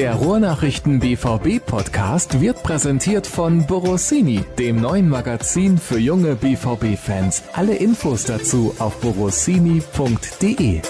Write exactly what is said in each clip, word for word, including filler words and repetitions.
Der Ruhrnachrichten B V B-Podcast wird präsentiert von Borossini, dem neuen Magazin für junge B V B-Fans. Alle Infos dazu auf borossini punkt de.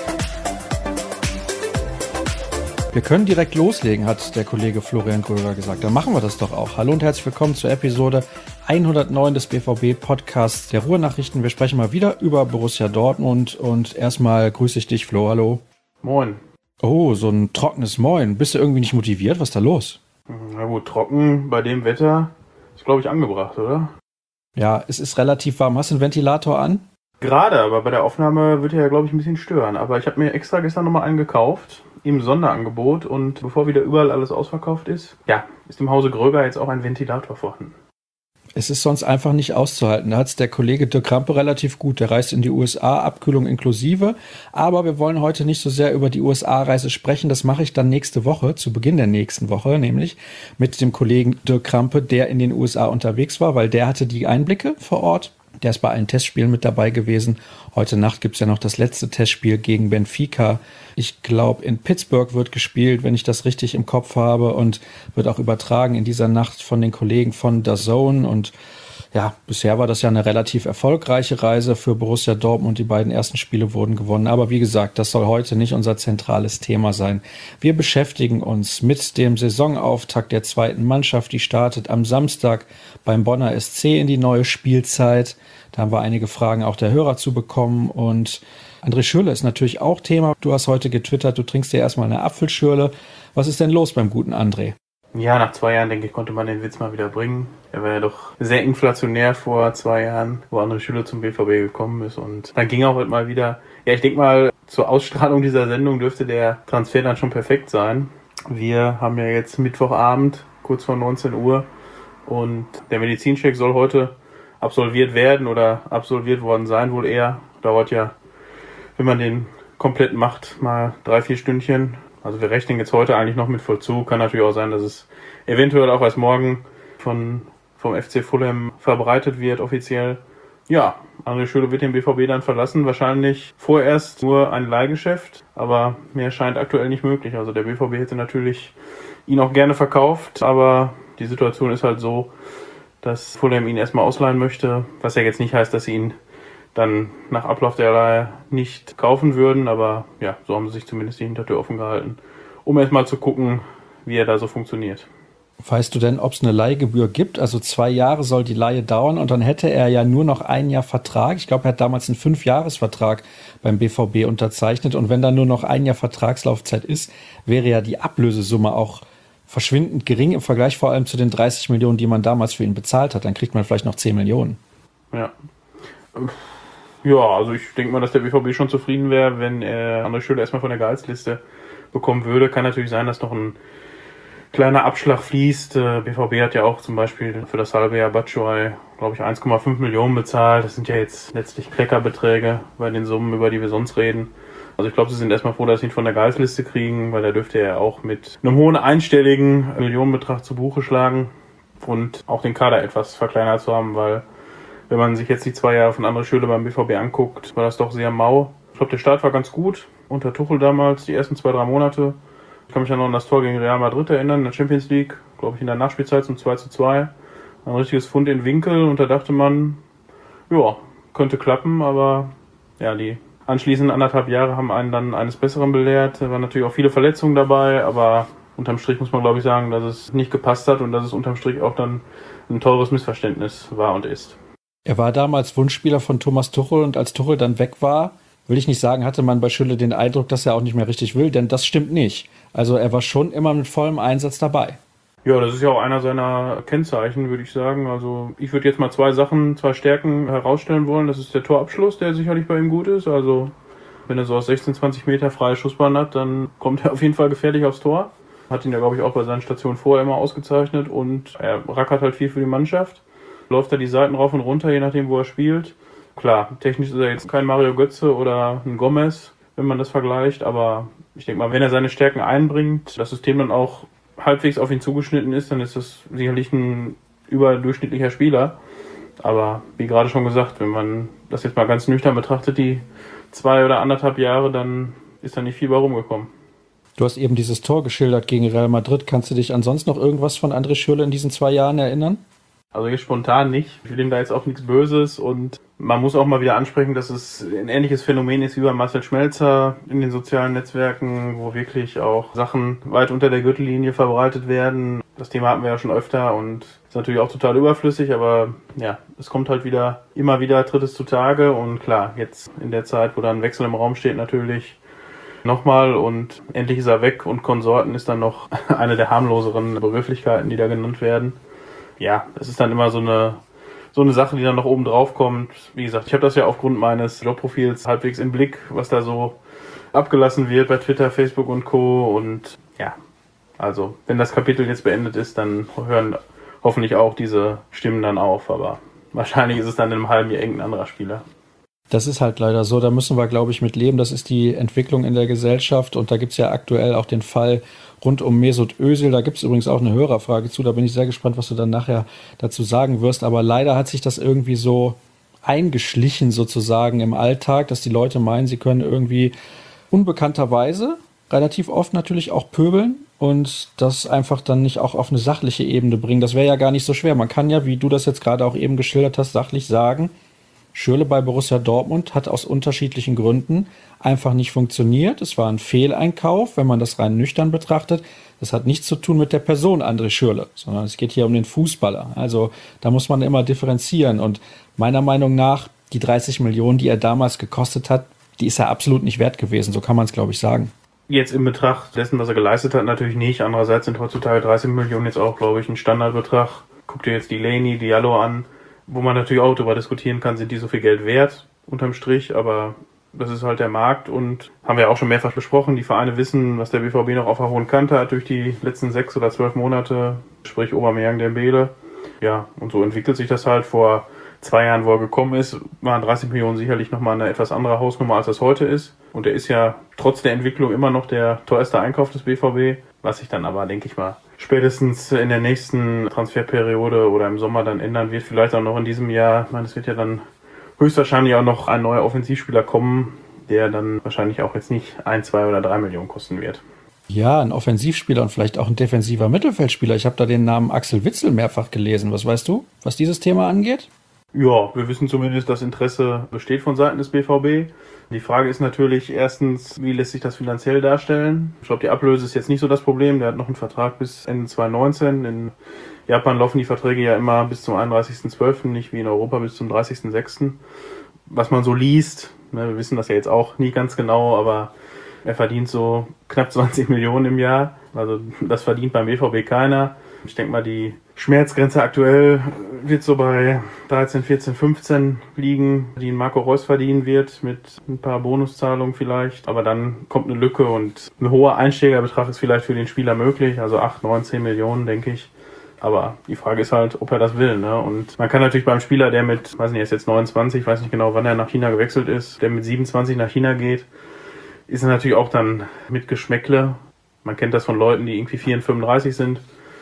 Wir können direkt loslegen, hat der Kollege Florian Gröger gesagt. Dann machen wir das doch auch. Hallo und herzlich willkommen zur Episode hundertneun des B V B-Podcasts der Ruhrnachrichten. Wir sprechen mal wieder über Borussia Dortmund und erstmal grüße ich dich, Flo. Hallo. Moin. Oh, so ein trockenes Moin. Bist du irgendwie nicht motiviert? Was ist da los? Na gut, trocken bei dem Wetter ist, glaube ich, angebracht, oder? Ja, es ist relativ warm. Hast du einen Ventilator an? Gerade, aber bei der Aufnahme wird er ja, glaube ich, ein bisschen stören. Aber ich habe mir extra gestern nochmal einen gekauft, im Sonderangebot. Und bevor wieder überall alles ausverkauft ist, ja, ist im Hause Gröger jetzt auch ein Ventilator vorhanden. Es ist sonst einfach nicht auszuhalten. Da hat es der Kollege Dirk Krampe relativ gut. Der reist in die U S A, Abkühlung inklusive. Aber wir wollen heute nicht so sehr über die U S A-Reise sprechen. Das mache ich dann nächste Woche, zu Beginn der nächsten Woche, nämlich mit dem Kollegen Dirk Krampe, der in den U S A unterwegs war, weil der hatte die Einblicke vor Ort. Der ist bei allen Testspielen mit dabei gewesen. Heute Nacht gibt's ja noch das letzte Testspiel gegen Benfica. Ich glaube, in Pittsburgh wird gespielt, wenn ich das richtig im Kopf habe, und wird auch übertragen in dieser Nacht von den Kollegen von D A Z N. Und ja, bisher war das ja eine relativ erfolgreiche Reise für Borussia Dortmund. Die beiden ersten Spiele wurden gewonnen. Aber wie gesagt, das soll heute nicht unser zentrales Thema sein. Wir beschäftigen uns mit dem Saisonauftakt der zweiten Mannschaft. Die startet am Samstag beim Bonner S C in die neue Spielzeit. Da haben wir einige Fragen auch der Hörer zu bekommen. Und André Schürrle ist natürlich auch Thema. Du hast heute getwittert, du trinkst dir erstmal eine Apfelschürle. Was ist denn los beim guten André? Ja, nach zwei Jahren, denke ich, konnte man den Witz mal wieder bringen. Er war ja doch sehr inflationär vor zwei Jahren, wo André Schürrle zum B V B gekommen ist. Und dann ging auch heute mal wieder. Ja, ich denke mal, zur Ausstrahlung dieser Sendung dürfte der Transfer dann schon perfekt sein. Wir haben ja jetzt Mittwochabend, kurz vor neunzehn Uhr. Und der Medizincheck soll heute absolviert werden oder absolviert worden sein, wohl eher. Dauert ja, wenn man den komplett macht, mal drei, vier Stündchen. Also wir rechnen jetzt heute eigentlich noch mit Vollzug. Kann natürlich auch sein, dass es eventuell auch erst morgen von, vom F C Fulham verbreitet wird, offiziell. Ja, André Schürrle wird den B V B dann verlassen. Wahrscheinlich vorerst nur ein Leihgeschäft, aber mehr scheint aktuell nicht möglich. Also der B V B hätte natürlich ihn auch gerne verkauft, aber die Situation ist halt so, dass Fulham ihn erstmal ausleihen möchte, was ja jetzt nicht heißt, dass sie ihn dann nach Ablauf der Leihe nicht kaufen würden, aber ja, so haben sie sich zumindest die Hintertür offen gehalten, um erstmal zu gucken, wie er da so funktioniert. Weißt du denn, ob es eine Leihgebühr gibt? Also zwei Jahre soll die Leihe dauern und dann hätte er ja nur noch ein Jahr Vertrag. Ich glaube, er hat damals einen Fünfjahresvertrag beim B V B unterzeichnet, und wenn dann nur noch ein Jahr Vertragslaufzeit ist, wäre ja die Ablösesumme auch verschwindend gering im Vergleich vor allem zu den dreißig Millionen, die man damals für ihn bezahlt hat. Dann kriegt man vielleicht noch zehn Millionen. Ja. Ja, also ich denke mal, dass der B V B schon zufrieden wäre, wenn er André Schürrle erstmal von der Gehaltsliste bekommen würde. Kann natürlich sein, dass noch ein kleiner Abschlag fließt. B V B hat ja auch zum Beispiel für das halbe Jahr Batshuayi, glaube ich, eins Komma fünf Millionen bezahlt. Das sind ja jetzt letztlich Kleckerbeträge bei den Summen, über die wir sonst reden. Also ich glaube, sie sind erstmal froh, dass sie ihn von der Gehaltsliste kriegen, weil da dürfte er auch mit einem hohen einstelligen Millionenbetrag zu Buche schlagen und auch den Kader etwas verkleinert zu haben, weil wenn man sich jetzt die zwei Jahre von André Schürrle beim B V B anguckt, war das doch sehr mau. Ich glaube, der Start war ganz gut unter Tuchel damals, die ersten zwei, drei Monate. Ich kann mich ja noch an das Tor gegen Real Madrid erinnern, in der Champions League, glaube ich in der Nachspielzeit zum zwei zu zwei. Ein richtiges Fund in Winkel, und da dachte man, ja, könnte klappen, aber ja, die anschließenden anderthalb Jahre haben einen dann eines Besseren belehrt. Da waren natürlich auch viele Verletzungen dabei, aber unterm Strich muss man, glaube ich, sagen, dass es nicht gepasst hat und dass es unterm Strich auch dann ein teures Missverständnis war und ist. Er war damals Wunschspieler von Thomas Tuchel, und als Tuchel dann weg war, will ich nicht sagen, hatte man bei Schürrle den Eindruck, dass er auch nicht mehr richtig will, denn das stimmt nicht. Also er war schon immer mit vollem Einsatz dabei. Ja, das ist ja auch einer seiner Kennzeichen, würde ich sagen. Also ich würde jetzt mal zwei Sachen, zwei Stärken herausstellen wollen. Das ist der Torabschluss, der sicherlich bei ihm gut ist. Also wenn er so aus sechzehn, zwanzig Meter freie Schussbahn hat, dann kommt er auf jeden Fall gefährlich aufs Tor. Hat ihn ja, glaube ich, auch bei seinen Stationen vorher immer ausgezeichnet, und er rackert halt viel für die Mannschaft. Läuft er die Seiten rauf und runter, je nachdem, wo er spielt. Klar, technisch ist er jetzt kein Mario Götze oder ein Gomez, wenn man das vergleicht, aber ich denke mal, wenn er seine Stärken einbringt, das System dann auch halbwegs auf ihn zugeschnitten ist, dann ist das sicherlich ein überdurchschnittlicher Spieler. Aber wie gerade schon gesagt, wenn man das jetzt mal ganz nüchtern betrachtet, die zwei oder anderthalb Jahre, dann ist da nicht viel bei rumgekommen. Du hast eben dieses Tor geschildert gegen Real Madrid. Kannst du dich ansonsten noch irgendwas von André Schürrle in diesen zwei Jahren erinnern? Also jetzt spontan nicht. Ich will ihm da jetzt auch nichts Böses und man muss auch mal wieder ansprechen, dass es ein ähnliches Phänomen ist wie bei Marcel Schmelzer in den sozialen Netzwerken, wo wirklich auch Sachen weit unter der Gürtellinie verbreitet werden. Das Thema hatten wir ja schon öfter und ist natürlich auch total überflüssig, aber ja, es kommt halt wieder, immer wieder tritt es zutage und klar, jetzt in der Zeit, wo dann ein Wechsel im Raum steht, natürlich nochmal und endlich ist er weg und Konsorten ist dann noch eine der harmloseren Begrifflichkeiten, die da genannt werden. Ja, es ist dann immer so eine so eine Sache, die dann noch oben drauf kommt. Wie gesagt, ich habe das ja aufgrund meines Jobprofils halbwegs im Blick, was da so abgelassen wird bei Twitter, Facebook und Co. Und ja, also wenn das Kapitel jetzt beendet ist, dann hören hoffentlich auch diese Stimmen dann auf. Aber wahrscheinlich ist es dann in einem halben Jahr irgendein anderer Spieler. Das ist halt leider so, da müssen wir, glaube ich, mit leben. Das ist die Entwicklung in der Gesellschaft und da gibt es ja aktuell auch den Fall rund um Mesut Özil. Da gibt es übrigens auch eine Hörerfrage zu, da bin ich sehr gespannt, was du dann nachher dazu sagen wirst. Aber leider hat sich das irgendwie so eingeschlichen sozusagen im Alltag, dass die Leute meinen, sie können irgendwie unbekannterweise relativ oft natürlich auch pöbeln und das einfach dann nicht auch auf eine sachliche Ebene bringen. Das wäre ja gar nicht so schwer. Man kann ja, wie du das jetzt gerade auch eben geschildert hast, sachlich sagen, Schürrle bei Borussia Dortmund hat aus unterschiedlichen Gründen einfach nicht funktioniert. Es war ein Fehleinkauf, wenn man das rein nüchtern betrachtet. Das hat nichts zu tun mit der Person André Schürrle, sondern es geht hier um den Fußballer. Also da muss man immer differenzieren. Und meiner Meinung nach, die dreißig Millionen, die er damals gekostet hat, die ist er absolut nicht wert gewesen. So kann man es, glaube ich, sagen. Jetzt in Betracht dessen, was er geleistet hat, natürlich nicht. Andererseits sind heutzutage dreißig Millionen jetzt auch, glaube ich, ein Standardbetrag. Guck dir jetzt die Delaney, Diallo an. Wo man natürlich auch darüber diskutieren kann, sind die so viel Geld wert, unterm Strich, aber das ist halt der Markt und haben wir auch schon mehrfach besprochen. Die Vereine wissen, was der B V B noch auf der hohen Kante hat durch die letzten sechs oder zwölf Monate, sprich Aubameyang, Dembele. Ja, und so entwickelt sich das halt. Vor zwei Jahren, wo er gekommen ist, waren dreißig Millionen sicherlich nochmal eine etwas andere Hausnummer, als das heute ist. Und er ist ja trotz der Entwicklung immer noch der teuerste Einkauf des B V B, was sich dann aber, denke ich mal, spätestens in der nächsten Transferperiode oder im Sommer dann ändern wird. Vielleicht auch noch in diesem Jahr. Ich meine, es wird ja dann höchstwahrscheinlich auch noch ein neuer Offensivspieler kommen, der dann wahrscheinlich auch jetzt nicht ein, zwei oder drei Millionen kosten wird. Ja, ein Offensivspieler und vielleicht auch ein defensiver Mittelfeldspieler. Ich habe da den Namen Axel Witsel mehrfach gelesen. Was weißt du, was dieses Thema angeht? Ja, wir wissen zumindest, dass Interesse besteht von Seiten des B V B. Die Frage ist natürlich erstens, wie lässt sich das finanziell darstellen? Ich glaube, die Ablöse ist jetzt nicht so das Problem. Der hat noch einen Vertrag bis Ende zwanzig neunzehn. In Japan laufen die Verträge ja immer bis zum einunddreißigsten zwölften, nicht wie in Europa bis zum dreißigsten sechsten Was man so liest, ne, wir wissen das ja jetzt auch nie ganz genau, aber er verdient so knapp zwanzig Millionen im Jahr. Also das verdient beim B V B keiner. Ich denke mal, die Schmerzgrenze aktuell wird so bei dreizehn, vierzehn, fünfzehn liegen, die ein Marco Reus verdienen wird, mit ein paar Bonuszahlungen vielleicht. Aber dann kommt eine Lücke und ein hoher Einsteigerbetrag ist vielleicht für den Spieler möglich, also acht, neun, zehn Millionen, denke ich. Aber die Frage ist halt, ob er das will, ne? Und man kann natürlich beim Spieler, der mit, weiß nicht, er ist jetzt neunundzwanzig, weiß nicht genau, wann er nach China gewechselt ist, der mit siebenundzwanzig nach China geht, ist er natürlich auch dann mit Geschmäckle. Man kennt das von Leuten, die irgendwie vierunddreißig, fünfunddreißig sind.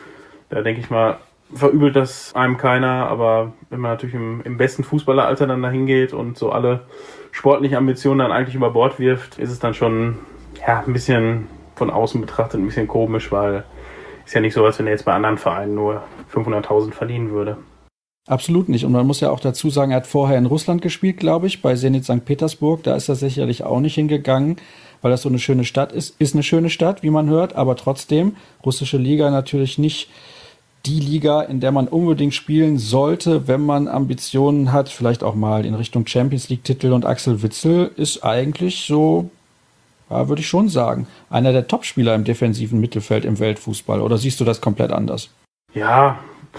Da denke ich mal, verübelt das einem keiner, aber wenn man natürlich im, im besten Fußballeralter dann dahin geht und so alle sportlichen Ambitionen dann eigentlich über Bord wirft, ist es dann schon ja ein bisschen von außen betrachtet ein bisschen komisch, weil ist ja nicht so, als wenn er jetzt bei anderen Vereinen nur fünfhunderttausend verdienen würde. Absolut nicht. Und man muss ja auch dazu sagen, er hat vorher in Russland gespielt, glaube ich, bei Zenit Sankt Petersburg. Da ist er sicherlich auch nicht hingegangen, weil das so eine schöne Stadt ist. Ist eine schöne Stadt, wie man hört, aber trotzdem, russische Liga natürlich nicht die Liga, in der man unbedingt spielen sollte, wenn man Ambitionen hat, vielleicht auch mal in Richtung Champions League-Titel. Und Axel Witsel ist eigentlich so, ja, würde ich schon sagen, einer der Topspieler im defensiven Mittelfeld im Weltfußball. Oder siehst du das komplett anders? Ja,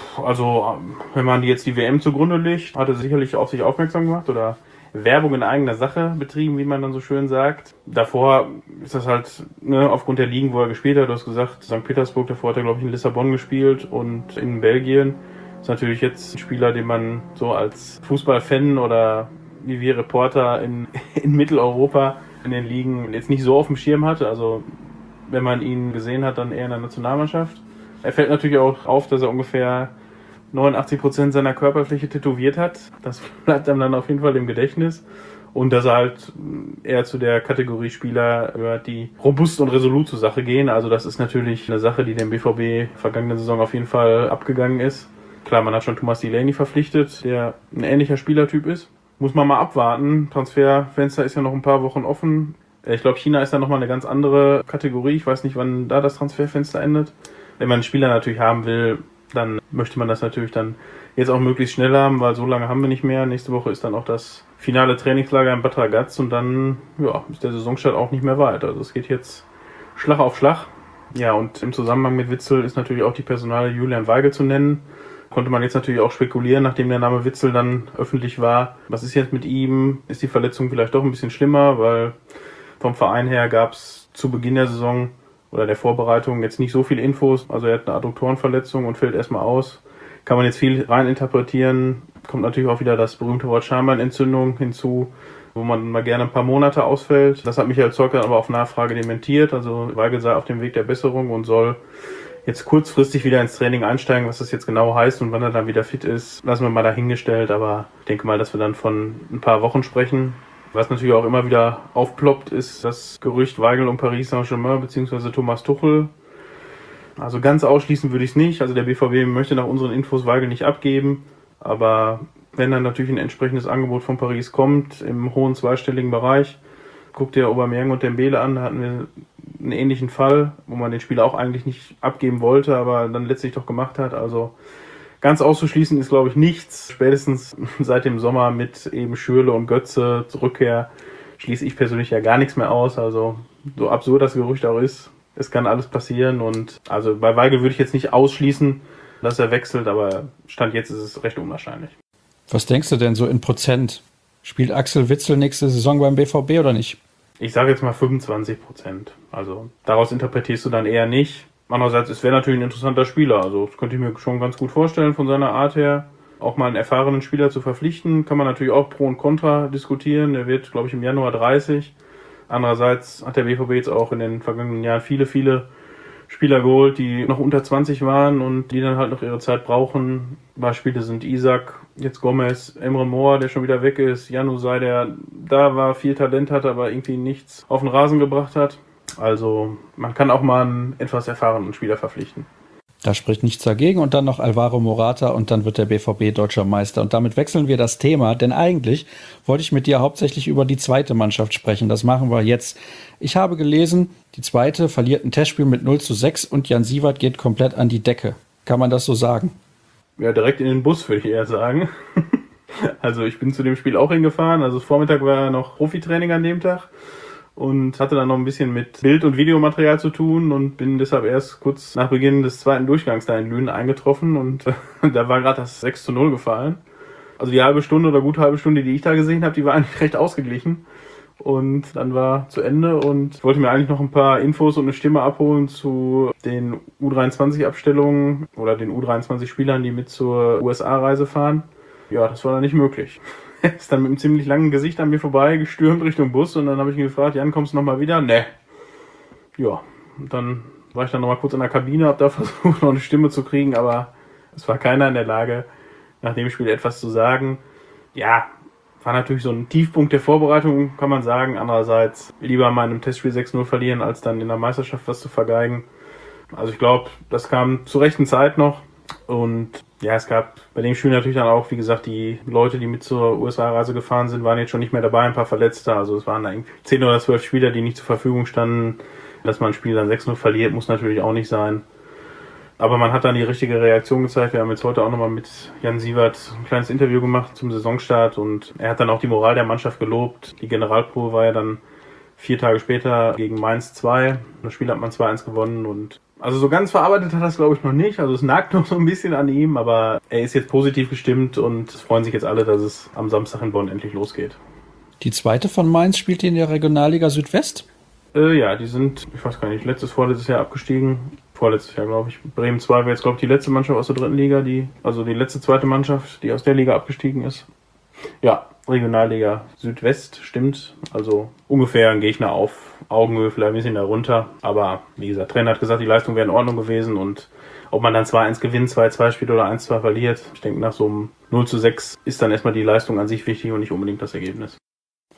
also wenn man jetzt die W M zugrunde legt, hat er sicherlich auf sich aufmerksam gemacht oder Werbung in eigener Sache betrieben, wie man dann so schön sagt. Davor ist das halt ne, aufgrund der Ligen, wo er gespielt hat. Du hast gesagt, Sankt Petersburg, davor hat er, glaube ich, in Lissabon gespielt und in Belgien. Ist natürlich jetzt ein Spieler, den man so als Fußballfan oder wie wir Reporter in, in Mitteleuropa in den Ligen jetzt nicht so auf dem Schirm hatte. Also wenn man ihn gesehen hat, dann eher in der Nationalmannschaft. Er fällt natürlich auch auf, dass er ungefähr neunundachtzig Prozent seiner Körperfläche tätowiert hat. Das bleibt einem dann auf jeden Fall im Gedächtnis. und dass er halt eher zu der Kategorie Spieler gehört, die robust und resolut zur Sache gehen. Also das ist natürlich eine Sache, die dem B V B vergangene Saison auf jeden Fall abgegangen ist. Klar, man hat schon Thomas Delaney verpflichtet, der ein ähnlicher Spielertyp ist. Muss man mal abwarten. Transferfenster ist ja noch ein paar Wochen offen. Ich glaube, China ist da nochmal eine ganz andere Kategorie. Ich weiß nicht, wann da das Transferfenster endet. Wenn man einen Spieler natürlich haben will, dann möchte man das natürlich dann jetzt auch möglichst schnell haben, weil so lange haben wir nicht mehr. Nächste Woche ist dann auch das finale Trainingslager in Bad Ragaz und dann ja, ist der Saisonstart auch nicht mehr weit. Also es geht jetzt Schlag auf Schlag. Ja, und im Zusammenhang mit Witsel ist natürlich auch die Personale Julian Weigl zu nennen. Konnte man jetzt natürlich auch spekulieren, nachdem der Name Witsel dann öffentlich war. Was ist jetzt mit ihm? Ist die Verletzung vielleicht doch ein bisschen schlimmer? Weil vom Verein her gab es zu Beginn der Saison oder der Vorbereitung jetzt nicht so viele Infos. Also er hat eine Adduktorenverletzung und fällt erstmal aus. Kann man jetzt viel reininterpretieren. Kommt natürlich auch wieder das berühmte Wort Schambeinentzündung hinzu, wo man mal gerne ein paar Monate ausfällt. Das hat Michael Zorc dann aber auf Nachfrage dementiert. Also Weigl sei auf dem Weg der Besserung und soll jetzt kurzfristig wieder ins Training einsteigen. Was das jetzt genau heißt und wann er dann wieder fit ist, lassen wir mal dahingestellt. Aber ich denke mal, dass wir dann von ein paar Wochen sprechen. Was natürlich auch immer wieder aufploppt, ist das Gerücht Weigl um Paris Saint-Germain bzw. Thomas Tuchel. Also ganz ausschließen würde ich es nicht. Also der B V B möchte nach unseren Infos Weigl nicht abgeben. Aber wenn dann natürlich ein entsprechendes Angebot von Paris kommt, im hohen zweistelligen Bereich, guckt ihr Aubameyang und Dembele an, da hatten wir einen ähnlichen Fall, wo man den Spieler auch eigentlich nicht abgeben wollte, aber dann letztlich doch gemacht hat. Also ganz auszuschließen ist, glaube ich, nichts. Spätestens seit dem Sommer mit eben Schürrle und Götze Rückkehr schließe ich persönlich ja gar nichts mehr aus. Also so absurd das Gerücht auch ist, es kann alles passieren. Und also bei Weigl würde ich jetzt nicht ausschließen, dass er wechselt, aber Stand jetzt ist es recht unwahrscheinlich. Was denkst du denn so in Prozent? Spielt Axel Witsel nächste Saison beim B V B oder nicht? Ich sage jetzt mal fünfundzwanzig Prozent. Also daraus interpretierst du dann eher nicht. Andererseits, es wäre natürlich ein interessanter Spieler. Also das könnte ich mir schon ganz gut vorstellen von seiner Art her. Auch mal einen erfahrenen Spieler zu verpflichten, kann man natürlich auch Pro und Contra diskutieren. Der wird, glaube ich, im Januar dreißig. Andererseits hat der B V B jetzt auch in den vergangenen Jahren viele, viele Spieler geholt, die noch unter zwanzig waren und die dann halt noch ihre Zeit brauchen. Beispiele sind Isak, jetzt Gomez, Emre Mor, der schon wieder weg ist, Januzaj, der da war, viel Talent hatte, aber irgendwie nichts auf den Rasen gebracht hat. Also man kann auch mal einen etwas erfahrenen Spieler verpflichten. Da spricht nichts dagegen und dann noch Alvaro Morata und dann wird der B V B deutscher Meister. Und damit wechseln wir das Thema, denn eigentlich wollte ich mit dir hauptsächlich über die zweite Mannschaft sprechen. Das machen wir jetzt. Ich habe gelesen, die zweite verliert ein Testspiel mit null zu sechs und Jan Siewert geht komplett an die Decke. Kann man das so sagen? Ja, direkt in den Bus würde ich eher sagen. Also ich bin zu dem Spiel auch hingefahren. Also Vormittag war noch Profitraining an dem Tag. Und hatte dann noch ein bisschen mit Bild- und Videomaterial zu tun und bin deshalb erst kurz nach Beginn des zweiten Durchgangs da in Lünen eingetroffen und äh, da war gerade das sechs zu null gefallen. Also die halbe Stunde oder gut halbe Stunde, die ich da gesehen habe, die war eigentlich recht ausgeglichen. Und dann war zu Ende und ich wollte mir eigentlich noch ein paar Infos und eine Stimme abholen zu den U dreiundzwanzig-Abstellungen oder den U dreiundzwanzig-Spielern, die mit zur U S A-Reise fahren. Ja, das war dann nicht möglich. Er ist dann mit einem ziemlich langen Gesicht an mir vorbei, gestürmt Richtung Bus und dann habe ich ihn gefragt, Jan, kommst du nochmal wieder? Ne. Ja, und dann war ich dann nochmal kurz in der Kabine, habe da versucht, noch eine Stimme zu kriegen, aber es war keiner in der Lage, nach dem Spiel etwas zu sagen. Ja, war natürlich so ein Tiefpunkt der Vorbereitung, kann man sagen. Andererseits lieber mal in einem Testspiel sechs null verlieren, als dann in der Meisterschaft was zu vergeigen. Also ich glaube, das kam zur rechten Zeit noch. Und ja, es gab bei dem Spiel natürlich dann auch, wie gesagt, die Leute, die mit zur U S A-Reise gefahren sind, waren jetzt schon nicht mehr dabei, ein paar Verletzte. Also es waren eigentlich zehn oder zwölf Spieler, die nicht zur Verfügung standen. Dass man ein Spiel dann sechs null verliert, muss natürlich auch nicht sein. Aber man hat dann die richtige Reaktion gezeigt. Wir haben jetzt heute auch nochmal mit Jan Siewert ein kleines Interview gemacht zum Saisonstart und er hat dann auch die Moral der Mannschaft gelobt. Die Generalprobe war ja dann vier Tage später gegen Mainz zwei. Das Spiel hat man zwei eins gewonnen und also so ganz verarbeitet hat er es, glaube ich, noch nicht. Also es nagt noch so ein bisschen an ihm, aber er ist jetzt positiv gestimmt und es freuen sich jetzt alle, dass es am Samstag in Bonn endlich losgeht. Die zweite von Mainz spielt die in der Regionalliga Südwest? Äh, ja, die sind, ich weiß gar nicht, letztes, vorletztes Jahr abgestiegen. Vorletztes Jahr, glaube ich. Bremen zwei wäre jetzt, glaube ich, die letzte Mannschaft aus der dritten Liga, die, also die letzte zweite Mannschaft, die aus der Liga abgestiegen ist. Ja, Regionalliga Südwest, stimmt. Also ungefähr ein Gegner auf Augenhöhe, vielleicht ein bisschen darunter. Aber wie gesagt, der Trainer hat gesagt, die Leistung wäre in Ordnung gewesen. Und ob man dann zwei eins gewinnt, zwei zwei spielt oder eins zwei verliert, ich denke, nach so einem null zu sechs ist dann erstmal die Leistung an sich wichtig und nicht unbedingt das Ergebnis.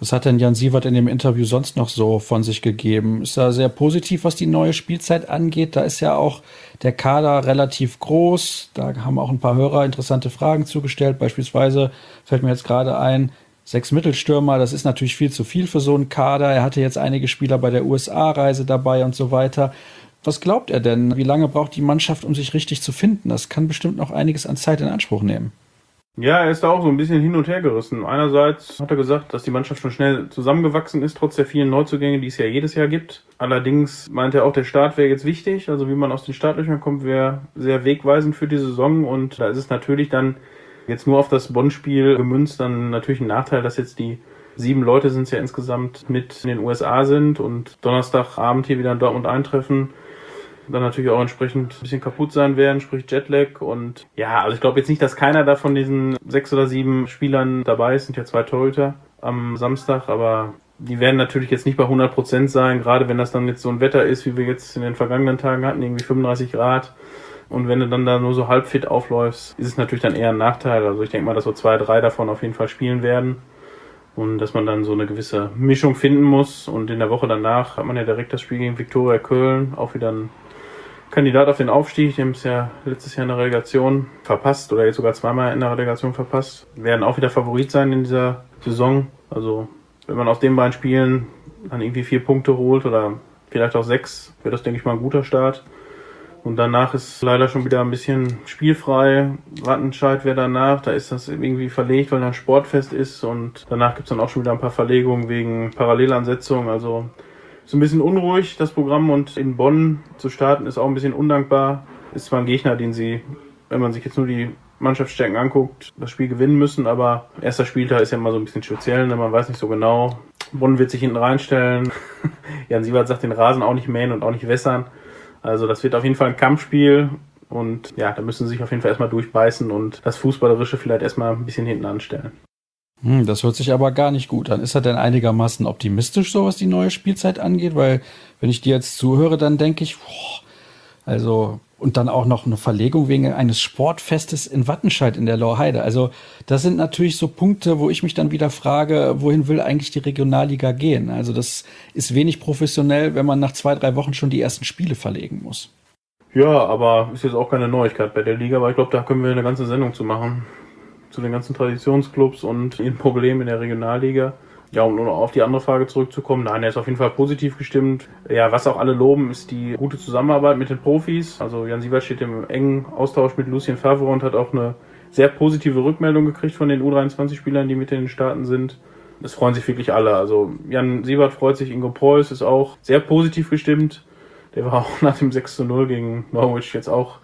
Was hat denn Jan Siewert in dem Interview sonst noch so von sich gegeben? Ist er sehr positiv, was die neue Spielzeit angeht? Da ist ja auch der Kader relativ groß. Da haben auch ein paar Hörer interessante Fragen zugestellt. Beispielsweise fällt mir jetzt gerade ein, sechs Mittelstürmer, das ist natürlich viel zu viel für so einen Kader. Er hatte jetzt einige Spieler bei der U S A-Reise dabei und so weiter. Was glaubt er denn? Wie lange braucht die Mannschaft, um sich richtig zu finden? Das kann bestimmt noch einiges an Zeit in Anspruch nehmen. Ja, er ist da auch so ein bisschen hin und her gerissen. Einerseits hat er gesagt, dass die Mannschaft schon schnell zusammengewachsen ist, trotz der vielen Neuzugänge, die es ja jedes Jahr gibt. Allerdings meint er auch, der Start wäre jetzt wichtig. Also wie man aus den Startlöchern kommt, wäre sehr wegweisend für die Saison. Und da ist es natürlich dann jetzt nur auf das Bonn-Spiel gemünzt, dann natürlich ein Nachteil, dass jetzt die sieben Leute sind es ja insgesamt mit in den U S A sind und Donnerstagabend hier wieder in Dortmund eintreffen. Dann natürlich auch entsprechend ein bisschen kaputt sein werden, sprich Jetlag. Und ja, also ich glaube jetzt nicht, dass keiner da von diesen sechs oder sieben Spielern dabei ist. Sind ja zwei Torhüter am Samstag, aber die werden natürlich jetzt nicht bei hundert Prozent sein, gerade wenn das dann jetzt so ein Wetter ist, wie wir jetzt in den vergangenen Tagen hatten, irgendwie fünfunddreißig Grad. Und wenn du dann da nur so halb fit aufläufst, ist es natürlich dann eher ein Nachteil. Also ich denke mal, dass so zwei, drei davon auf jeden Fall spielen werden. Und dass man dann so eine gewisse Mischung finden muss. Und in der Woche danach hat man ja direkt das Spiel gegen Viktoria Köln, auch wieder ein Kandidat auf den Aufstieg, die haben es ja letztes Jahr in der Relegation verpasst oder jetzt sogar zweimal in der Relegation verpasst. Werden auch wieder Favorit sein in dieser Saison. Also wenn man aus den beiden Spielen dann irgendwie vier Punkte holt oder vielleicht auch sechs, wäre das, denke ich mal, ein guter Start. Und danach ist leider schon wieder ein bisschen spielfrei. Wattenscheid wäre danach, da ist das irgendwie verlegt, weil da ein Sportfest ist. Und danach gibt es dann auch schon wieder ein paar Verlegungen wegen Parallelansetzung. Also ist ein bisschen unruhig, das Programm, und in Bonn zu starten ist auch ein bisschen undankbar. Ist zwar ein Gegner, den sie, wenn man sich jetzt nur die Mannschaftsstärken anguckt, das Spiel gewinnen müssen, aber erster Spieltag ist ja immer so ein bisschen speziell, ne? Man weiß nicht so genau. Bonn wird sich hinten reinstellen. Jan Siewert sagt, den Rasen auch nicht mähen und auch nicht wässern. Also das wird auf jeden Fall ein Kampfspiel und ja, da müssen sie sich auf jeden Fall erstmal durchbeißen und das Fußballerische vielleicht erstmal ein bisschen hinten anstellen. Das hört sich aber gar nicht gut an. Ist er denn einigermaßen optimistisch, so was die neue Spielzeit angeht? Weil, wenn ich dir jetzt zuhöre, dann denke ich, boah, also, und dann auch noch eine Verlegung wegen eines Sportfestes in Wattenscheid in der Lorheide. Also, das sind natürlich so Punkte, wo ich mich dann wieder frage, wohin will eigentlich die Regionalliga gehen? Also, das ist wenig professionell, wenn man nach zwei, drei Wochen schon die ersten Spiele verlegen muss. Ja, aber ist jetzt auch keine Neuigkeit bei der Liga, aber ich glaube, da können wir eine ganze Sendung zu machen. Zu den ganzen Traditionsclubs und ihren Problemen in der Regionalliga. Ja, um nur noch auf die andere Frage zurückzukommen, nein, er ist auf jeden Fall positiv gestimmt. Ja, was auch alle loben, ist die gute Zusammenarbeit mit den Profis. Also Jan Siewert steht im engen Austausch mit Lucien Favre und hat auch eine sehr positive Rückmeldung gekriegt von den U dreiundzwanzig-Spielern, die mit in den Staaten sind. Es freuen sich wirklich alle. Also Jan Siewert freut sich, Ingo Preuß ist auch sehr positiv gestimmt. Der war auch nach dem sechs zu null gegen Norwich jetzt auch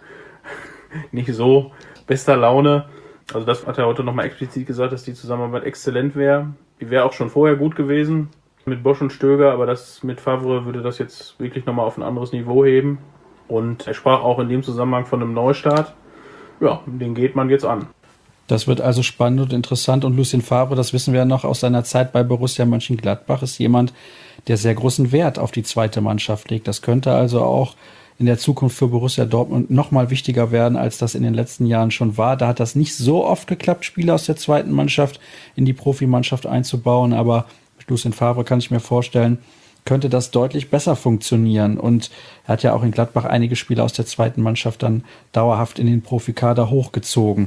nicht so bester Laune. Also das hat er heute nochmal explizit gesagt, dass die Zusammenarbeit exzellent wäre. Die wäre auch schon vorher gut gewesen mit Bosch und Stöger, aber das mit Favre würde das jetzt wirklich nochmal auf ein anderes Niveau heben. Und er sprach auch in dem Zusammenhang von einem Neustart. Ja, den geht man jetzt an. Das wird also spannend und interessant. Und Lucien Favre, das wissen wir ja noch aus seiner Zeit bei Borussia Mönchengladbach, ist jemand, der sehr großen Wert auf die zweite Mannschaft legt. Das könnte also auch in der Zukunft für Borussia Dortmund noch mal wichtiger werden, als das in den letzten Jahren schon war. Da hat das nicht so oft geklappt, Spieler aus der zweiten Mannschaft in die Profimannschaft einzubauen, aber mit Lucien Favre kann ich mir vorstellen, könnte das deutlich besser funktionieren. Und er hat ja auch in Gladbach einige Spieler aus der zweiten Mannschaft dann dauerhaft in den Profikader hochgezogen.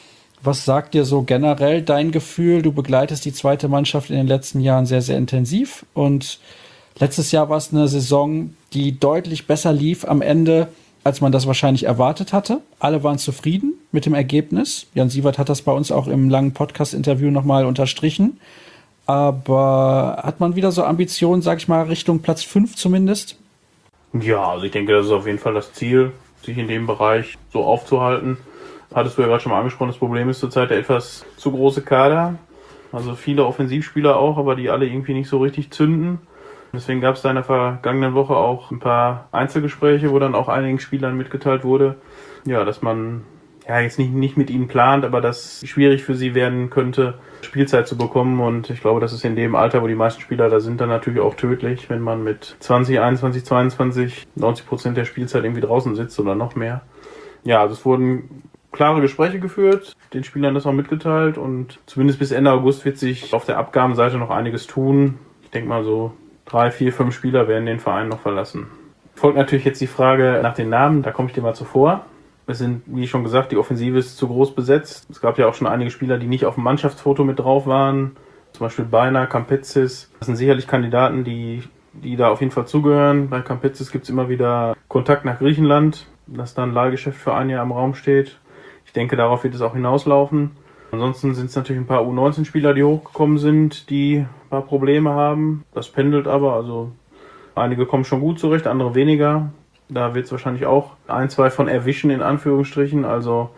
Was sagt dir so generell dein Gefühl? Du begleitest die zweite Mannschaft in den letzten Jahren sehr, sehr intensiv und letztes Jahr war es eine Saison, die deutlich besser lief am Ende, als man das wahrscheinlich erwartet hatte. Alle waren zufrieden mit dem Ergebnis. Jan Siewert hat das bei uns auch im langen Podcast-Interview nochmal unterstrichen. Aber hat man wieder so Ambitionen, sag ich mal, Richtung Platz fünf zumindest? Ja, also ich denke, das ist auf jeden Fall das Ziel, sich in dem Bereich so aufzuhalten. Hattest du ja gerade schon mal angesprochen, das Problem ist zurzeit der etwas zu große Kader. Also viele Offensivspieler auch, aber die alle irgendwie nicht so richtig zünden. Deswegen gab es da in der vergangenen Woche auch ein paar Einzelgespräche, wo dann auch einigen Spielern mitgeteilt wurde, ja, dass man ja jetzt nicht, nicht mit ihnen plant, aber dass es schwierig für sie werden könnte, Spielzeit zu bekommen. Und ich glaube, das ist in dem Alter, wo die meisten Spieler da sind, dann natürlich auch tödlich, wenn man mit zwanzig, einundzwanzig, zweiundzwanzig, neunzig Prozent der Spielzeit irgendwie draußen sitzt oder noch mehr. Ja, also es wurden klare Gespräche geführt, den Spielern das auch mitgeteilt und zumindest bis Ende August wird sich auf der Abgabenseite noch einiges tun. Ich denke mal so drei, vier, fünf Spieler werden den Verein noch verlassen. Folgt natürlich jetzt die Frage nach den Namen, da komme ich dir mal zuvor. Es sind, wie schon gesagt, die Offensive ist zu groß besetzt. Es gab ja auch schon einige Spieler, die nicht auf dem Mannschaftsfoto mit drauf waren. Zum Beispiel Beiner, Campezis. Das sind sicherlich Kandidaten, die, die da auf jeden Fall zugehören. Bei Campezis gibt es immer wieder Kontakt nach Griechenland, dass da ein Leihgeschäft für ein Jahr im Raum steht. Ich denke, darauf wird es auch hinauslaufen. Ansonsten sind es natürlich ein paar U neunzehn Spieler, die hochgekommen sind, die ein paar Probleme haben. Das pendelt aber, also einige kommen schon gut zurecht, andere weniger. Da wird es wahrscheinlich auch ein, zwei von erwischen, in Anführungsstrichen. Also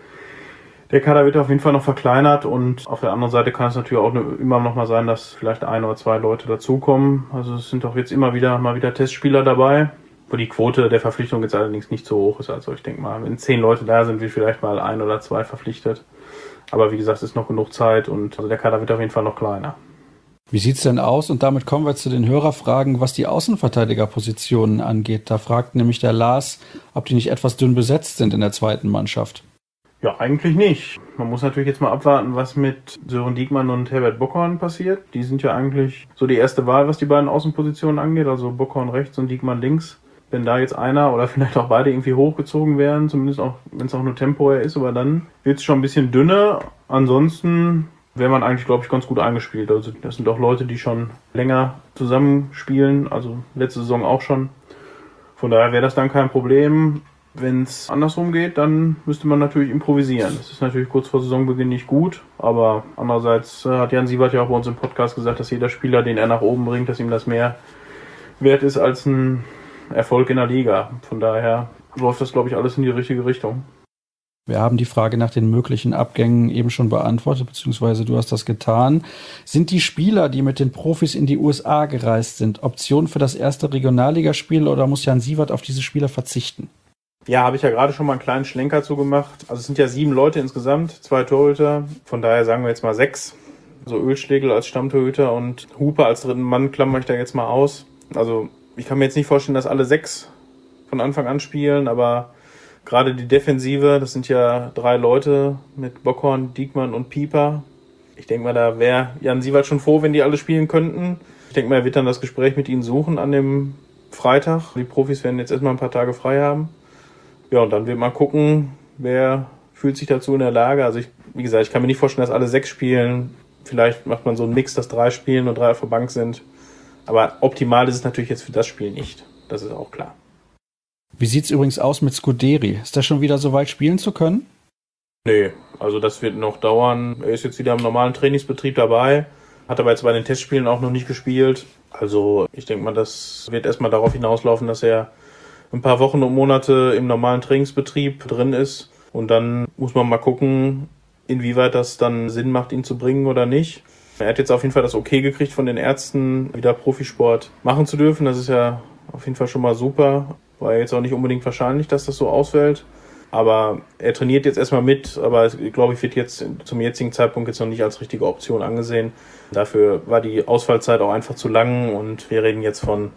der Kader wird auf jeden Fall noch verkleinert und auf der anderen Seite kann es natürlich auch immer noch mal sein, dass vielleicht ein oder zwei Leute dazukommen. Also es sind auch jetzt immer wieder mal wieder Testspieler dabei, wo die Quote der Verpflichtung jetzt allerdings nicht so hoch ist. Also ich denke mal, wenn zehn Leute da sind, wird vielleicht mal ein oder zwei verpflichtet. Aber wie gesagt, es ist noch genug Zeit und also der Kader wird auf jeden Fall noch kleiner. Wie sieht's denn aus? Und damit kommen wir zu den Hörerfragen, was die Außenverteidigerpositionen angeht. Da fragt nämlich der Lars, ob die nicht etwas dünn besetzt sind in der zweiten Mannschaft. Ja, eigentlich nicht. Man muss natürlich jetzt mal abwarten, was mit Sören Diekmann und Herbert Bockhorn passiert. Die sind ja eigentlich so die erste Wahl, was die beiden Außenpositionen angeht. Also Bockhorn rechts und Diekmann links. Wenn da jetzt einer oder vielleicht auch beide irgendwie hochgezogen werden, zumindest auch, wenn es auch nur temporär ist, aber dann wird es schon ein bisschen dünner. Ansonsten wäre man eigentlich, glaube ich, ganz gut eingespielt. Also das sind auch Leute, die schon länger zusammenspielen, also letzte Saison auch schon. Von daher wäre das dann kein Problem. Wenn es andersrum geht, dann müsste man natürlich improvisieren. Das ist natürlich kurz vor Saisonbeginn nicht gut, aber andererseits hat Jan Siewert ja auch bei uns im Podcast gesagt, dass jeder Spieler, den er nach oben bringt, dass ihm das mehr wert ist als ein Erfolg in der Liga. Von daher läuft das, glaube ich, alles in die richtige Richtung. Wir haben die Frage nach den möglichen Abgängen eben schon beantwortet, beziehungsweise du hast das getan. Sind die Spieler, die mit den Profis in die U S A gereist sind, Option für das erste Regionalligaspiel oder muss Jan Siewert auf diese Spieler verzichten? Ja, habe ich ja gerade schon mal einen kleinen Schlenker zugemacht. Also es sind ja sieben Leute insgesamt, zwei Torhüter. Von daher sagen wir jetzt mal sechs. Also Ölschlegel als Stammtorhüter und Hupe als dritten Mann klammere ich da jetzt mal aus. Also ich kann mir jetzt nicht vorstellen, dass alle sechs von Anfang an spielen, aber gerade die Defensive, das sind ja drei Leute mit Bockhorn, Diekmann und Pieper. Ich denke mal, da wäre Jan Siewert schon froh, wenn die alle spielen könnten. Ich denke mal, er wird dann das Gespräch mit ihnen suchen an dem Freitag. Die Profis werden jetzt erstmal ein paar Tage frei haben. Ja, und dann wird man gucken, wer fühlt sich dazu in der Lage. Also ich, wie gesagt, ich kann mir nicht vorstellen, dass alle sechs spielen. Vielleicht macht man so einen Mix, dass drei spielen und drei auf der Bank sind. Aber optimal ist es natürlich jetzt für das Spiel nicht. Das ist auch klar. Wie sieht's übrigens aus mit Scuderi? Ist der schon wieder so weit spielen zu können? Nee, also das wird noch dauern. Er ist jetzt wieder im normalen Trainingsbetrieb dabei, hat aber jetzt bei den Testspielen auch noch nicht gespielt. Also ich denke mal, das wird erstmal darauf hinauslaufen, dass er ein paar Wochen und Monate im normalen Trainingsbetrieb drin ist. Und dann muss man mal gucken, inwieweit das dann Sinn macht, ihn zu bringen oder nicht. Er hat jetzt auf jeden Fall das Okay gekriegt von den Ärzten, wieder Profisport machen zu dürfen. Das ist ja auf jeden Fall schon mal super. War jetzt auch nicht unbedingt wahrscheinlich, dass das so ausfällt. Aber er trainiert jetzt erstmal mit, aber ich glaube, ich wird jetzt zum jetzigen Zeitpunkt jetzt noch nicht als richtige Option angesehen. Dafür war die Ausfallzeit auch einfach zu lang und wir reden jetzt von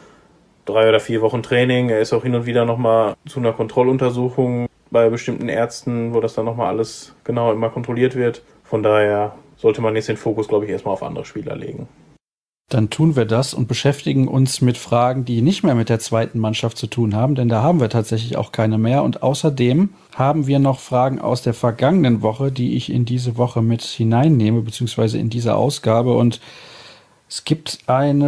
drei oder vier Wochen Training. Er ist auch hin und wieder nochmal zu einer Kontrolluntersuchung bei bestimmten Ärzten, wo das dann nochmal alles genau immer kontrolliert wird. Von daher sollte man jetzt den Fokus, glaube ich, erstmal auf andere Spieler legen. Dann tun wir das und beschäftigen uns mit Fragen, die nicht mehr mit der zweiten Mannschaft zu tun haben, denn da haben wir tatsächlich auch keine mehr. Und außerdem haben wir noch Fragen aus der vergangenen Woche, die ich in diese Woche mit hineinnehme, beziehungsweise in diese Ausgabe. Und es gibt eine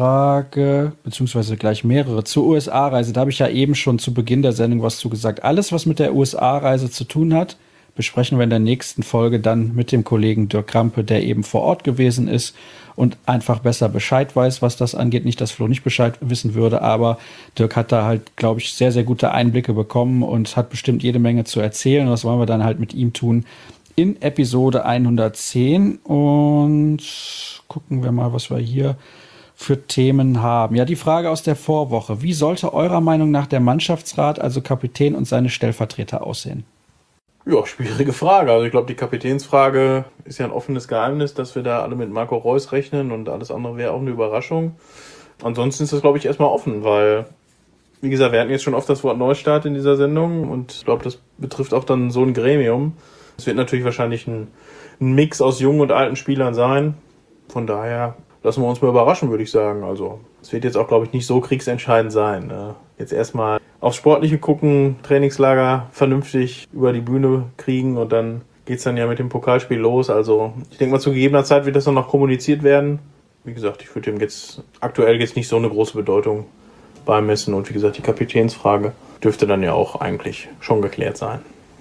Frage, beziehungsweise gleich mehrere, zur U S A-Reise. Da habe ich ja eben schon zu Beginn der Sendung was zu gesagt. Alles, was mit der U S A-Reise zu tun hat, besprechen wir in der nächsten Folge dann mit dem Kollegen Dirk Krampe, der eben vor Ort gewesen ist und einfach besser Bescheid weiß, was das angeht. Nicht, dass Flo nicht Bescheid wissen würde, aber Dirk hat da halt, glaube ich, sehr, sehr gute Einblicke bekommen und hat bestimmt jede Menge zu erzählen. Und das wollen wir dann halt mit ihm tun in Episode hundertzehn. Und gucken wir mal, was wir hier für Themen haben. Ja, die Frage aus der Vorwoche. Wie sollte eurer Meinung nach der Mannschaftsrat, also Kapitän und seine Stellvertreter aussehen? Ja, schwierige Frage. Also ich glaube, die Kapitänsfrage ist ja ein offenes Geheimnis, dass wir da alle mit Marco Reus rechnen und alles andere wäre auch eine Überraschung. Ansonsten ist das, glaube ich, erstmal offen, weil wie gesagt, wir hatten jetzt schon oft das Wort Neustart in dieser Sendung und ich glaube, das betrifft auch dann so ein Gremium. Es wird natürlich wahrscheinlich ein, ein Mix aus jungen und alten Spielern sein. Von daher lassen wir uns mal überraschen, würde ich sagen. Also es wird jetzt auch, glaube ich, nicht so kriegsentscheidend sein. Jetzt erstmal aufs Sportliche gucken, Trainingslager vernünftig über die Bühne kriegen und dann geht's dann ja mit dem Pokalspiel los. Also ich denke mal, zu gegebener Zeit wird das dann noch kommuniziert werden. Wie gesagt, ich würde dem jetzt aktuell jetzt nicht so eine große Bedeutung beimessen. Und wie gesagt, die Kapitänsfrage dürfte dann ja auch eigentlich schon geklärt sein.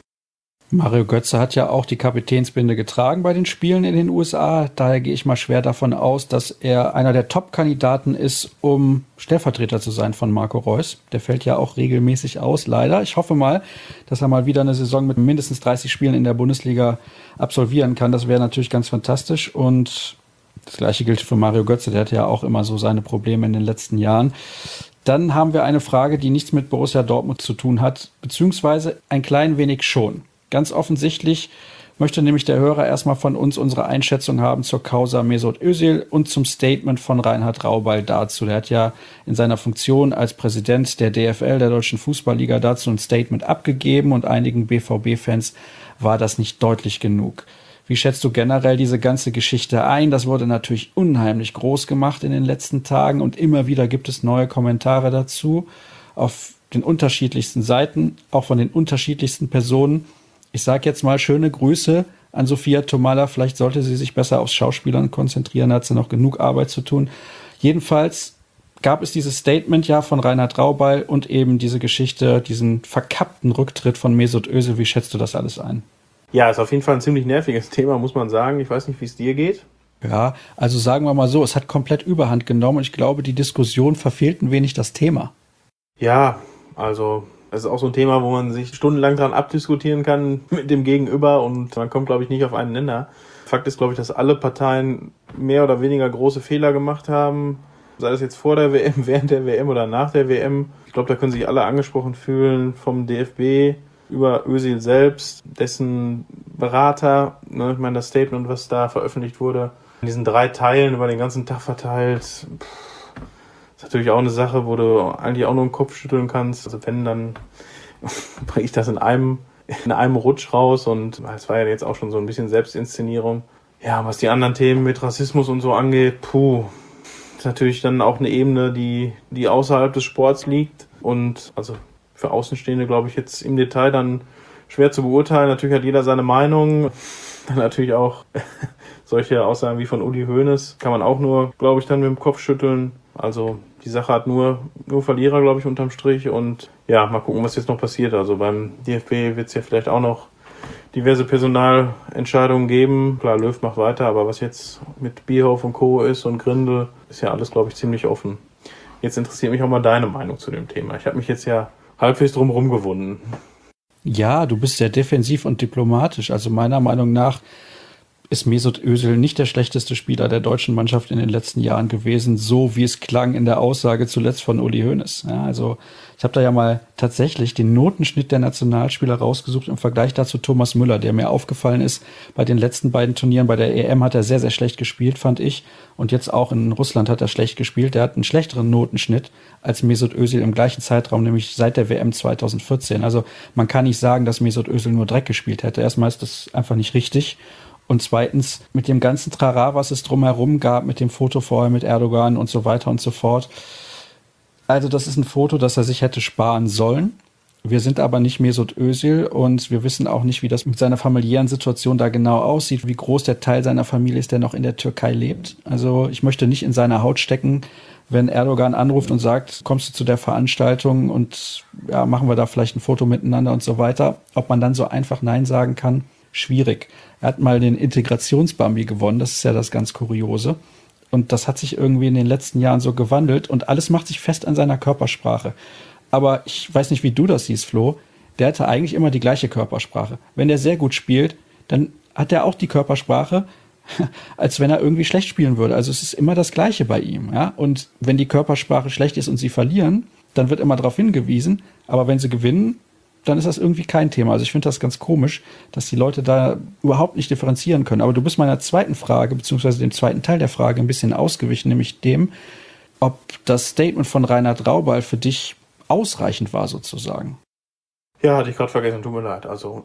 Mario Götze hat ja auch die Kapitänsbinde getragen bei den Spielen in den U S A. Daher gehe ich mal schwer davon aus, dass er einer der Top-Kandidaten ist, um Stellvertreter zu sein von Marco Reus. Der fällt ja auch regelmäßig aus, leider. Ich hoffe mal, dass er mal wieder eine Saison mit mindestens dreißig Spielen in der Bundesliga absolvieren kann. Das wäre natürlich ganz fantastisch. Und das Gleiche gilt für Mario Götze. Der hatte ja auch immer so seine Probleme in den letzten Jahren. Dann haben wir eine Frage, die nichts mit Borussia Dortmund zu tun hat, beziehungsweise ein klein wenig schon. Ganz offensichtlich möchte nämlich der Hörer erstmal von uns unsere Einschätzung haben zur Causa Mesut Özil und zum Statement von Reinhard Raubal dazu. Der hat ja in seiner Funktion als Präsident der D F L, der Deutschen Fußballliga, dazu ein Statement abgegeben und einigen B V B-Fans war das nicht deutlich genug. Wie schätzt du generell diese ganze Geschichte ein? Das wurde natürlich unheimlich groß gemacht in den letzten Tagen und immer wieder gibt es neue Kommentare dazu auf den unterschiedlichsten Seiten, auch von den unterschiedlichsten Personen. Ich sage jetzt mal schöne Grüße an Sophia Tomalla. Vielleicht sollte sie sich besser aufs Schauspielern konzentrieren, da hat sie noch genug Arbeit zu tun. Jedenfalls gab es dieses Statement ja von Reinhard Raubal und eben diese Geschichte, diesen verkappten Rücktritt von Mesut Özil. Wie schätzt du das alles ein? Ja, ist auf jeden Fall ein ziemlich nerviges Thema, muss man sagen. Ich weiß nicht, wie es dir geht. Ja, also sagen wir mal so, es hat komplett Überhand genommen und ich glaube, die Diskussion verfehlt ein wenig das Thema. Ja, also das ist auch so ein Thema, wo man sich stundenlang dran abdiskutieren kann mit dem Gegenüber und man kommt, glaube ich, nicht auf einen Nenner. Fakt ist, glaube ich, dass alle Parteien mehr oder weniger große Fehler gemacht haben, sei das jetzt vor der W M, während der W M oder nach der W M. Ich glaube, da können sich alle angesprochen fühlen, vom D F B über Özil selbst, dessen Berater, ne, ich meine, das Statement, was da veröffentlicht wurde, in diesen drei Teilen über den ganzen Tag verteilt, pff, ist natürlich auch eine Sache, wo du eigentlich auch nur den Kopf schütteln kannst. Also wenn, dann bringe ich das in einem, in einem Rutsch raus und es war ja jetzt auch schon so ein bisschen Selbstinszenierung. Ja, was die anderen Themen mit Rassismus und so angeht, puh, ist natürlich dann auch eine Ebene, die, die außerhalb des Sports liegt und also für Außenstehende, glaube ich, jetzt im Detail dann schwer zu beurteilen. Natürlich hat jeder seine Meinung. Dann natürlich auch solche Aussagen wie von Uli Hoeneß kann man auch nur, glaube ich, dann mit dem Kopf schütteln. Also die Sache hat nur, nur Verlierer, glaube ich, unterm Strich. Und ja, mal gucken, was jetzt noch passiert. Also beim D F B wird es ja vielleicht auch noch diverse Personalentscheidungen geben. Klar, Löw macht weiter, aber was jetzt mit Bierhoff und Co. ist und Grindel, ist ja alles, glaube ich, ziemlich offen. Jetzt interessiert mich auch mal deine Meinung zu dem Thema. Ich habe mich jetzt ja halbwegs drum rumgewunden. Ja, du bist sehr defensiv und diplomatisch. Also meiner Meinung nach ist Mesut Özil nicht der schlechteste Spieler der deutschen Mannschaft in den letzten Jahren gewesen, so wie es klang in der Aussage zuletzt von Uli Hoeneß. Ja, also ich habe da ja mal tatsächlich den Notenschnitt der Nationalspieler rausgesucht im Vergleich dazu Thomas Müller, der mir aufgefallen ist, bei den letzten beiden Turnieren, bei der E M hat er sehr, sehr schlecht gespielt, fand ich. Und jetzt auch in Russland hat er schlecht gespielt. Der hat einen schlechteren Notenschnitt als Mesut Özil im gleichen Zeitraum, nämlich seit der W M zwanzig vierzehn. Also man kann nicht sagen, dass Mesut Özil nur Dreck gespielt hätte. Erstmal ist das einfach nicht richtig. Und zweitens, mit dem ganzen Trara, was es drumherum gab, mit dem Foto vorher mit Erdogan und so weiter und so fort. Also das ist ein Foto, das er sich hätte sparen sollen. Wir sind aber nicht Mesut Özil und wir wissen auch nicht, wie das mit seiner familiären Situation da genau aussieht, wie groß der Teil seiner Familie ist, der noch in der Türkei lebt. Also ich möchte nicht in seiner Haut stecken, wenn Erdogan anruft und sagt, kommst du zu der Veranstaltung und ja, machen wir da vielleicht ein Foto miteinander und so weiter. Ob man dann so einfach Nein sagen kann, schwierig. Er hat mal den Integrationsbambi gewonnen, das ist ja das ganz Kuriose. Und das hat sich irgendwie in den letzten Jahren so gewandelt und alles macht sich fest an seiner Körpersprache. Aber ich weiß nicht, wie du das siehst, Flo. Der hatte eigentlich immer die gleiche Körpersprache. Wenn der sehr gut spielt, dann hat er auch die Körpersprache, als wenn er irgendwie schlecht spielen würde. Also es ist immer das Gleiche bei ihm. Ja? Und wenn die Körpersprache schlecht ist und sie verlieren, dann wird immer darauf hingewiesen. Aber wenn sie gewinnen, dann ist das irgendwie kein Thema. Also ich finde das ganz komisch, dass die Leute da überhaupt nicht differenzieren können. Aber du bist meiner zweiten Frage, beziehungsweise dem zweiten Teil der Frage ein bisschen ausgewichen, nämlich dem, ob das Statement von Reinhard Raubal für dich ausreichend war sozusagen. Ja, hatte ich gerade vergessen, tut mir leid. Also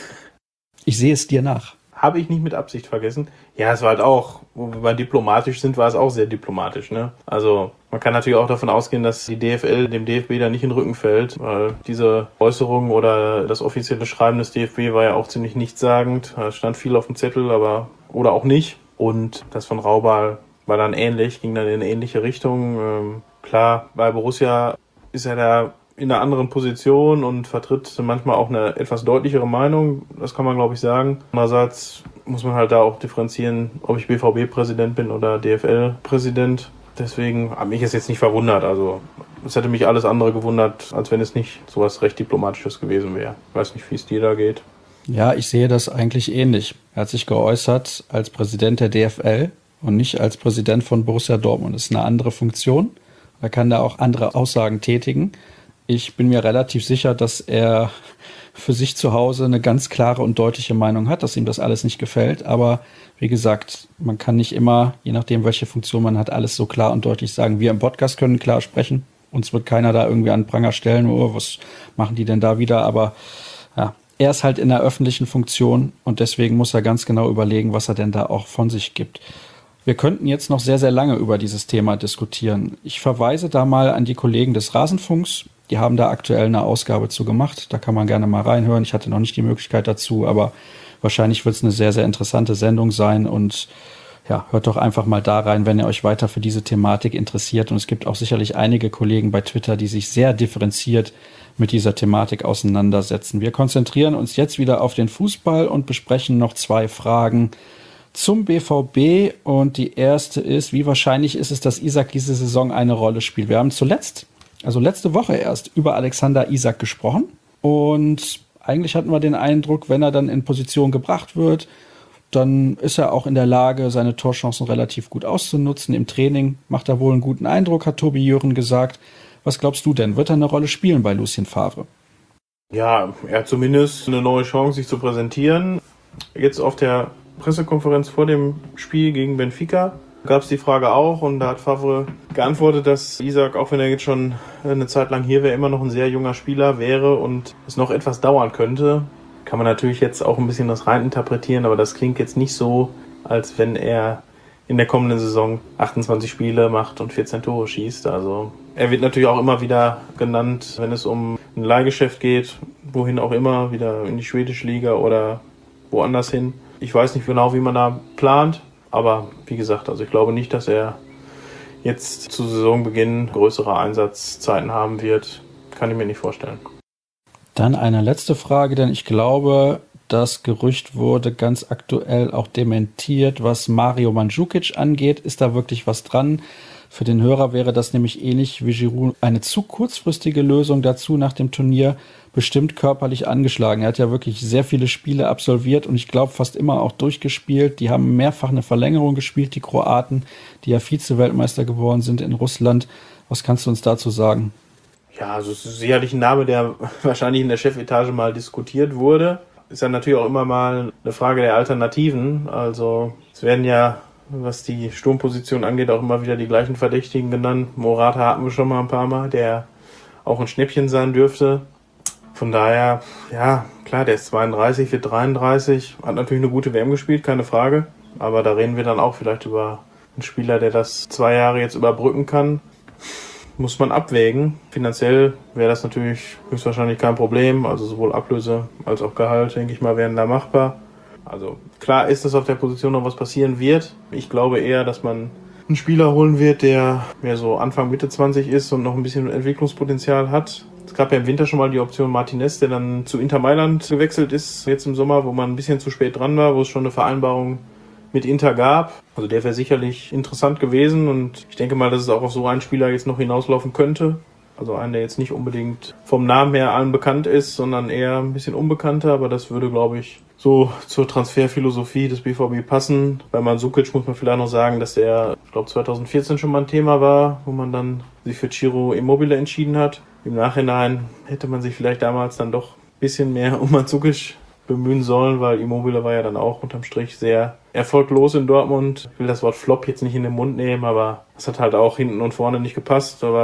ich sehe es dir nach. Habe ich nicht mit Absicht vergessen. Ja, es war halt auch, wo wir diplomatisch sind, war es auch sehr diplomatisch, ne? Also man kann natürlich auch davon ausgehen, dass die D F L dem D F B da nicht in den Rücken fällt, weil diese Äußerung oder das offizielle Schreiben des D F B war ja auch ziemlich nichtssagend. Da stand viel auf dem Zettel, aber oder auch nicht. Und das von Raubal war dann ähnlich, ging dann in eine ähnliche Richtung. Ähm, klar, bei Borussia ist er da in einer anderen Position und vertritt manchmal auch eine etwas deutlichere Meinung. Das kann man, glaube ich, sagen. Andererseits muss man halt da auch differenzieren, ob ich B V B-Präsident bin oder D F L-Präsident. Deswegen hat mich es jetzt nicht verwundert. Also es hätte mich alles andere gewundert, als wenn es nicht sowas recht Diplomatisches gewesen wäre. Ich weiß nicht, wie es dir da geht. Ja, ich sehe das eigentlich ähnlich. Er hat sich geäußert als Präsident der D F L und nicht als Präsident von Borussia Dortmund. Das ist eine andere Funktion. Er kann da auch andere Aussagen tätigen. Ich bin mir relativ sicher, dass er für sich zu Hause eine ganz klare und deutliche Meinung hat, dass ihm das alles nicht gefällt. Aber wie gesagt, man kann nicht immer, je nachdem, welche Funktion man hat, alles so klar und deutlich sagen. Wir im Podcast können klar sprechen. Uns wird keiner da irgendwie an den Pranger stellen, oh, was machen die denn da wieder? Aber ja, er ist halt in der öffentlichen Funktion und deswegen muss er ganz genau überlegen, was er denn da auch von sich gibt. Wir könnten jetzt noch sehr, sehr lange über dieses Thema diskutieren. Ich verweise da mal an die Kollegen des Rasenfunks. Die haben da aktuell eine Ausgabe zu gemacht. Da kann man gerne mal reinhören. Ich hatte noch nicht die Möglichkeit dazu, aber wahrscheinlich wird es eine sehr, sehr interessante Sendung sein. Und ja, hört doch einfach mal da rein, wenn ihr euch weiter für diese Thematik interessiert. Und es gibt auch sicherlich einige Kollegen bei Twitter, die sich sehr differenziert mit dieser Thematik auseinandersetzen. Wir konzentrieren uns jetzt wieder auf den Fußball und besprechen noch zwei Fragen zum B V B. Und die erste ist, wie wahrscheinlich ist es, dass Isak diese Saison eine Rolle spielt? Wir haben zuletzt Also letzte Woche erst über Alexander Isak gesprochen und eigentlich hatten wir den Eindruck, wenn er dann in Position gebracht wird, dann ist er auch in der Lage, seine Torchancen relativ gut auszunutzen. Im Training macht er wohl einen guten Eindruck, hat Tobi Jören gesagt. Was glaubst du denn? Wird er eine Rolle spielen bei Lucien Favre? Ja, er hat zumindest eine neue Chance, sich zu präsentieren. Jetzt auf der Pressekonferenz vor dem Spiel gegen Benfica gab es die Frage auch und da hat Favre geantwortet, dass Isak, auch wenn er jetzt schon eine Zeit lang hier wäre, immer noch ein sehr junger Spieler wäre und es noch etwas dauern könnte. Kann man natürlich jetzt auch ein bisschen das rein interpretieren, aber das klingt jetzt nicht so, als wenn er in der kommenden Saison achtundzwanzig Spiele macht und vierzehn Tore schießt. Also er wird natürlich auch immer wieder genannt, wenn es um ein Leihgeschäft geht, wohin auch immer, wieder in die schwedische Liga oder woanders hin. Ich weiß nicht genau, wie man da plant. Aber wie gesagt, also ich glaube nicht, dass er jetzt zu Saisonbeginn größere Einsatzzeiten haben wird. Kann ich mir nicht vorstellen. Dann eine letzte Frage, denn ich glaube, das Gerücht wurde ganz aktuell auch dementiert, was Mario Mandzukic angeht. Ist da wirklich was dran? Für den Hörer wäre das nämlich ähnlich wie Giroud eine zu kurzfristige Lösung dazu nach dem Turnier, bestimmt körperlich angeschlagen. Er hat ja wirklich sehr viele Spiele absolviert und ich glaube fast immer auch durchgespielt. Die haben mehrfach eine Verlängerung gespielt, die Kroaten, die ja Vize-Weltmeister geworden sind in Russland. Was kannst du uns dazu sagen? Ja, also es ist sicherlich ein Name, der wahrscheinlich in der Chefetage mal diskutiert wurde. Ist ja natürlich auch immer mal eine Frage der Alternativen. Also es werden ja, was die Sturmposition angeht, auch immer wieder die gleichen Verdächtigen genannt. Morata hatten wir schon mal ein paar Mal, der auch ein Schnäppchen sein dürfte. Von daher, ja, klar, der ist zweiunddreißig, wird dreiunddreißig, hat natürlich eine gute W M gespielt, keine Frage. Aber da reden wir dann auch vielleicht über einen Spieler, der das zwei Jahre jetzt überbrücken kann. Muss man abwägen. Finanziell wäre das natürlich höchstwahrscheinlich kein Problem. Also sowohl Ablöse als auch Gehalt, denke ich mal, wären da machbar. Also klar ist, dass auf der Position noch was passieren wird. Ich glaube eher, dass man einen Spieler holen wird, der mehr so Anfang, Mitte zwanzig ist und noch ein bisschen Entwicklungspotenzial hat. Es gab ja im Winter schon mal die Option Martinez, der dann zu Inter Mailand gewechselt ist, jetzt im Sommer, wo man ein bisschen zu spät dran war, wo es schon eine Vereinbarung mit Inter gab. Also der wäre sicherlich interessant gewesen und ich denke mal, dass es auch auf so einen Spieler jetzt noch hinauslaufen könnte. Also einen, der jetzt nicht unbedingt vom Namen her allen bekannt ist, sondern eher ein bisschen unbekannter, aber das würde, glaube ich, so zur Transferphilosophie des B V B passen. Bei Mandzukic muss man vielleicht noch sagen, dass der, ich glaube, zweitausendvierzehn schon mal ein Thema war, wo man dann sich für Ciro Immobile entschieden hat. Im Nachhinein hätte man sich vielleicht damals dann doch ein bisschen mehr um Mandzukic bemühen sollen, weil Immobile war ja dann auch unterm Strich sehr erfolglos in Dortmund. Ich will das Wort Flop jetzt nicht in den Mund nehmen, aber es hat halt auch hinten und vorne nicht gepasst. Aber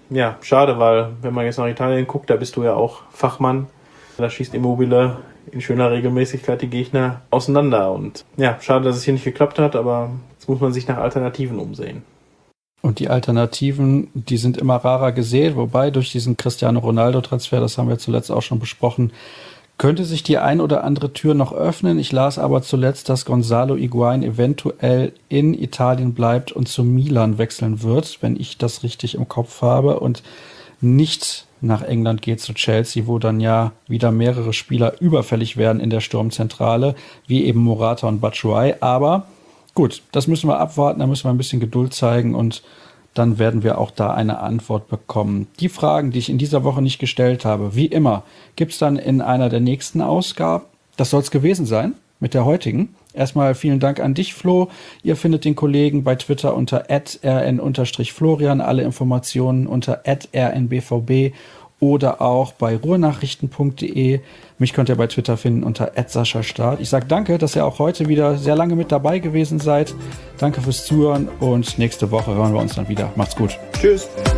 ja, schade, weil wenn man jetzt nach Italien guckt, da bist du ja auch Fachmann. Da schießt Immobile in schöner Regelmäßigkeit die Gegner auseinander. Und ja, schade, dass es hier nicht geklappt hat, aber jetzt muss man sich nach Alternativen umsehen. Und die Alternativen, die sind immer rarer gesät, wobei durch diesen Cristiano Ronaldo-Transfer, das haben wir zuletzt auch schon besprochen, könnte sich die ein oder andere Tür noch öffnen. Ich las aber zuletzt, dass Gonzalo Higuaín eventuell in Italien bleibt und zu Milan wechseln wird, wenn ich das richtig im Kopf habe, und nicht nach England geht zu Chelsea, wo dann ja wieder mehrere Spieler überfällig werden in der Sturmzentrale, wie eben Morata und Batshuayi. Aber gut, das müssen wir abwarten, da müssen wir ein bisschen Geduld zeigen und dann werden wir auch da eine Antwort bekommen. Die Fragen, die ich in dieser Woche nicht gestellt habe, wie immer, gibt's dann in einer der nächsten Ausgaben. Das soll's gewesen sein mit der heutigen. Erstmal vielen Dank an dich, Flo. Ihr findet den Kollegen bei Twitter unter at r n florian, alle Informationen unter at r n b v b oder auch bei ruhrnachrichten punkt de. Mich könnt ihr bei Twitter finden unter at sascha start. Ich sage danke, dass ihr auch heute wieder sehr lange mit dabei gewesen seid. Danke fürs Zuhören und nächste Woche hören wir uns dann wieder. Macht's gut. Tschüss.